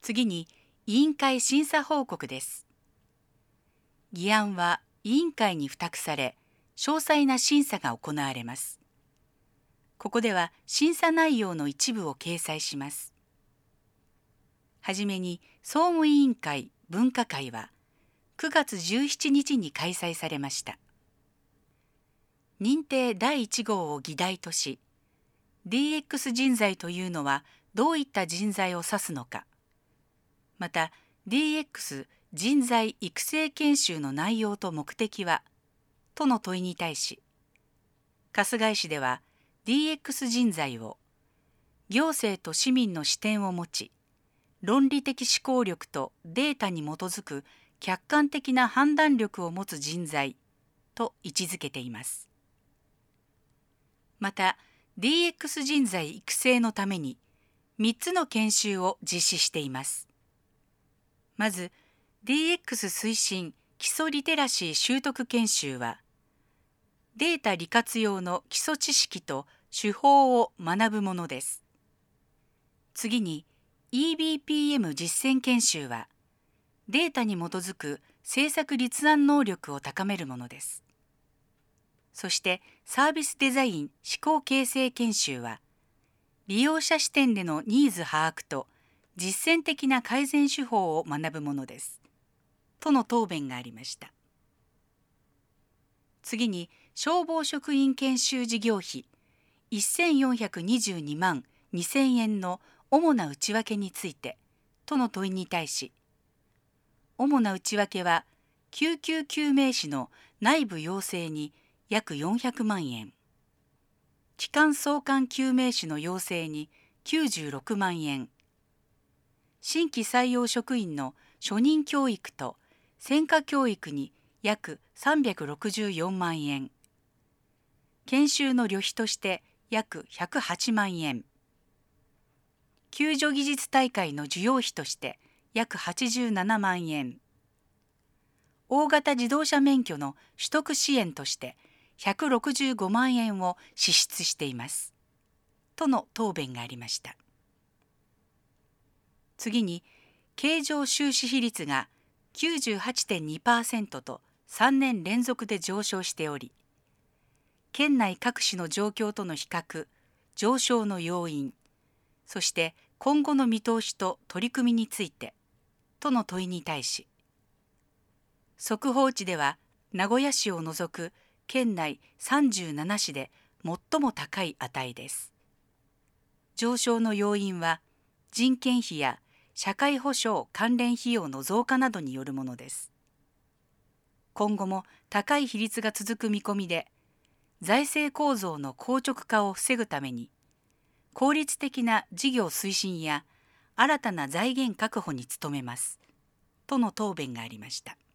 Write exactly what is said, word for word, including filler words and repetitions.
次に、委員会審査報告です。議案は委員会に付託され、詳細な審査が行われます。ここでは審査内容の一部を掲載します。はじめに、総務委員会分科会はくがつじゅうしちにちに開催されました。認定だいいち号を議題とし、ディーエックス 人材というのはどういった人材を指すのか、また ディーエックス 人材育成研修の内容と目的はとの問いに対し、春日井市では ディーエックス 人材を行政と市民の視点を持ち、論理的思考力とデータに基づく客観的な判断力を持つ人材と位置づけています。また ディーエックス 人材育成のためにみっつの研修を実施しています。まず ディーエックス 推進基礎リテラシー習得研修は、データ利活用の基礎知識と手法を学ぶものです。次に イービーピーエム 実践研修は、データに基づく政策立案能力を高めるものです。そしてサービスデザイン思考形成研修は、利用者視点でのニーズ把握と実践的な改善手法を学ぶものです。との答弁がありました。次に消防職員研修事業費せんよんひゃくにじゅうにまんにせんえんの主な内訳についてとの問いに対し、主な内訳は救急救命士の内部養成に約よんひゃくまんえん、機関送還救命士の養成にきゅうじゅうろくまんえん、新規採用職員の初任教育と専科教育に約さんびゃくろくじゅうよんまんえん、研修の旅費として約ひゃくはちまんえん、救助技術大会の授業費として約はちじゅうななまんえん、大型自動車免許の取得支援としてひゃくろくじゅうごまんえんを支出しています。との答弁がありました。次に、経常収支比率が きゅうじゅうはちてんにパーセント とさんねん連続で上昇しており、県内各市の状況との比較、上昇の要因、そして今後の見通しと取り組みについて、との問いに対し、速報値では名古屋市を除く県内さんじゅうななしで最も高い値です。上昇の要因は人件費や社会保障関連費用の増加などによるものです。今後も高い比率が続く見込みで、財政構造の硬直化を防ぐために、効率的な事業推進や新たな財源確保に努めます。との答弁がありました。